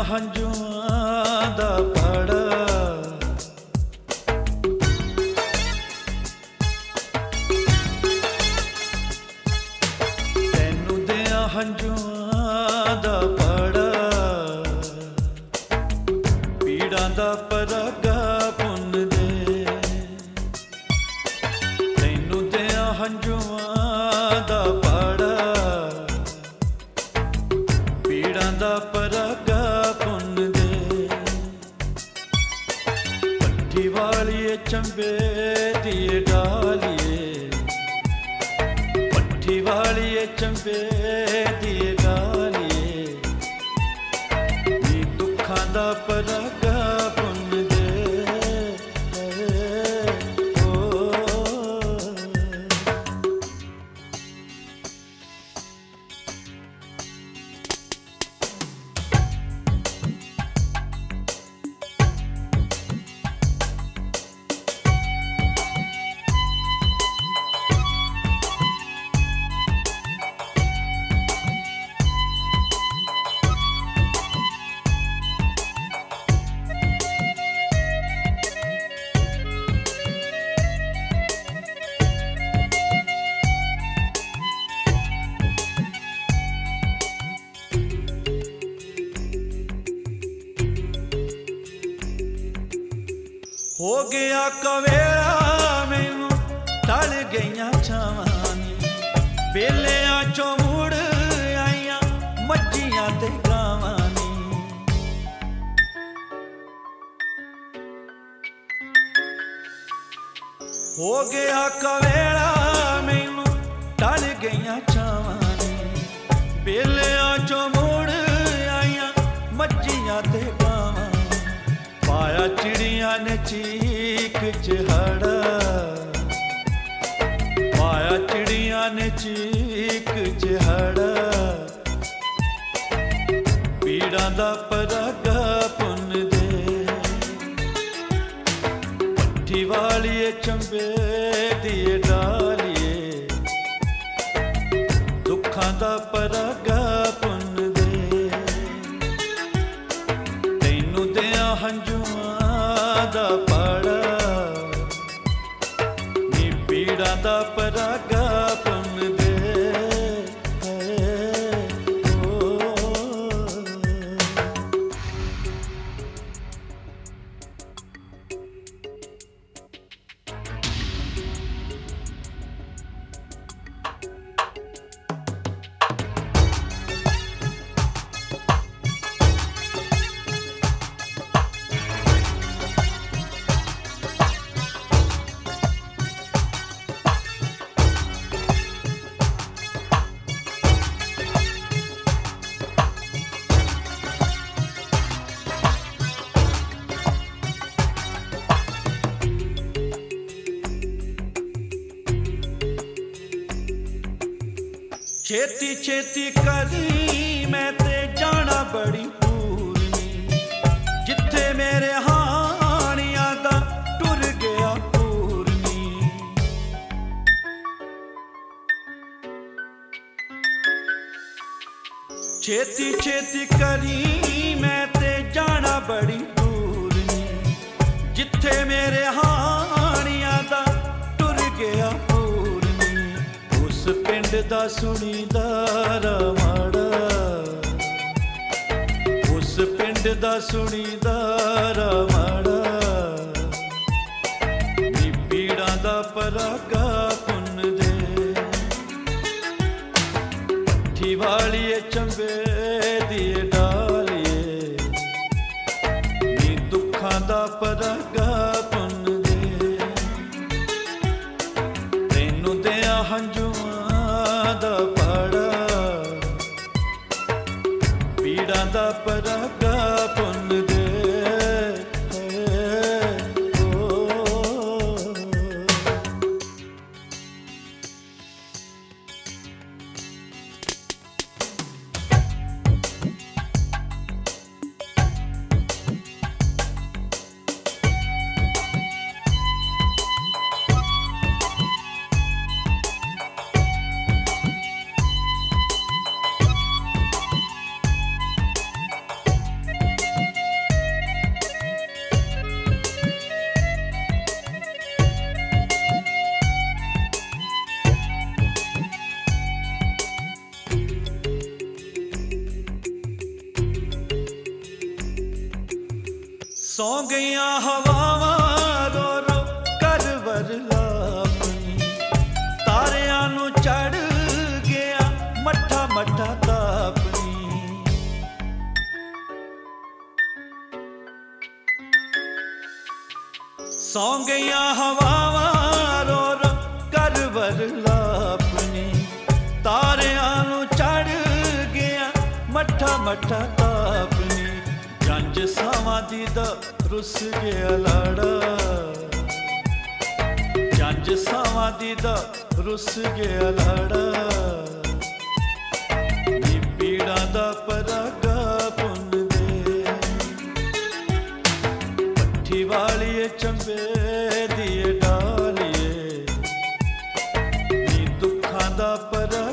ਹੰਝੂਆਂ ਦਾ ਪੜਾ ਤੈਨੂੰ ਦਿਆਂ ਹੰਝੂਆਂ ਦਾ ਪੜਾ ਪੀੜਾਂ ਦਾ ਪਰਾਗਾ ਪੁੰਨ ਦੇ ਤੈਨੂੰ ਦਿਆਂ ਹੰਝੂਆਂ ਦਾ ਪੜਾ ਪੀੜਾਂ ਦਾ ਪਰਾਗਾ ਪੁੰਨ ਦੇ ਪੱਠੀ ਵਾਲੀਏ ਚੰਬੇ ਦੀ ਡਾਲੀਏ ਪੱਠੀ ਵਾਲੀਏ ਚੰਬੇ ਦੀ ਡਾਲੀਏ ਨੀ ਦੁੱਖਾਂ ਦਾ ਪਰਾਗਾ ਪੁੰਨ ਦੇ ਹੋ ਗਿਆ ਕਵੇਲਾ ਮੈਨੂੰ ਢਲ ਗਈਆਂ ਛਾਵਾਂ ਨੀ ਵੇਲਿਆਂ ਚੋਂ ਮੁੜ ਆਈਆਂ ਮੱਝੀਆਂ ਤੇ ਗਾਵਾਂ ਨੀ ਹੋ ਗਿਆ ਕਵੇਲਾ ਮੈਨੂੰ ਢਲ ਗਈਆਂ ਛਾਵਾਂ ਨੀ ਵੇਲਿਆਂ ਚੋਂ ਮੁੜ ਆਈਆਂ ਮੱਝੀਆਂ ਤੇ ਗਾਵਾਂ ਪਾਇਆ ਚਿੜੀਆਂ ਨੇ ਚੀਕ ਚਿਹਾੜਾ ਪਾਇਆ ਚਿੜੀਆਂ ਨੇ ਚੀਕ ਚਿਹਾੜਾ ਪੀੜਾਂ ਦਾ ਪਰਾਗਾ ਪੁੰਨ ਦੇ ਪੱਠੀ ਵਾਲੀਏ ਚੰਬੇ ਦੀ ਡਾਲੀਏ ਦੁੱਖਾਂ ਦਾ ਪਰਾਗਾ ਪੁੰਨ ਦੇ ਤੈਨੂੰ ਦਿਆਂ ਹੰਝੂਆਂ ਦਾ ਪੜਾ ਨੀ ਪੀੜਾਂ ਦਾ ਪਰਾਗਾ ਪੁੰਨ ਦੇ ਛੇਤੀ ਛੇਤੀ ਕਰੀ ਮੈਂ ਤੇ ਜਾਣਾ ਬੜੀ ਦੂਰ ਨੀ ਜਿੱਥੇ ਮੇਰੇ ਹਾਣੀਆਂ ਦਾ ਟੁਰ ਗਿਆ ਪੂਰ ਨੀ ਛੇਤੀ ਛੇਤੀ ਕਰੀ ਮੈਂ ਤੇ ਜਾਣਾ ਬੜੀ ਦੂਰ ਨੀ ਜਿੱਥੇ ਮੇਰੇ ਹਾਣੀਆਂ ਦਾ ਟੁਰ ਗਿਆ ਪੂਰ ਨੀ ਉਸ ਪਿੰਡ ਦਾ ਸੁਣੀਦਾ ਮਾੜਾ ਉਸ ਪਿੰਡ ਦਾ ਸੁਣੀਦਾ ਮਾੜਾ ਨੀ ਪੀੜਾਂ ਦਾ ਪਰਾਗਾ ਪੁੰਨ ਦੇ ਪੱਠੀ ਵਾਲੀਏ ਚੰਬੇ ਦੀ ਡਾਲੀਏ ਨੀ ਦੁੱਖਾਂ ਦਾ ਪਰਾਗਾ ਪੁੰਨ ਦੇ ਤੈਨੂੰ ਦਿਆਂ ਹੰਝੂਆਂ ਦਾ ਪੜਾ ਪੀੜਾਂ ਦਾ ਪਰਾਗਾ ਪੁੰਨ ਦੇ सौ गईया हवावां रो रो कर वरलापनी तारियां नू चढ़ गया मट्ठा मट्ठा तापनी। सौ गईया हवावां रो रो कर वरलापनी तारियां नू चढ़ गया मट्ठा मट्ठा तापनी। जंज सावां दी दा रुस गया लाड़ा जंज सावां दी दा रुस गया लाड़ा नी पीड़ा दा परागा पुन दे पट्ठी वालिए चंबे दिए डालिए नी दुखां दा परागा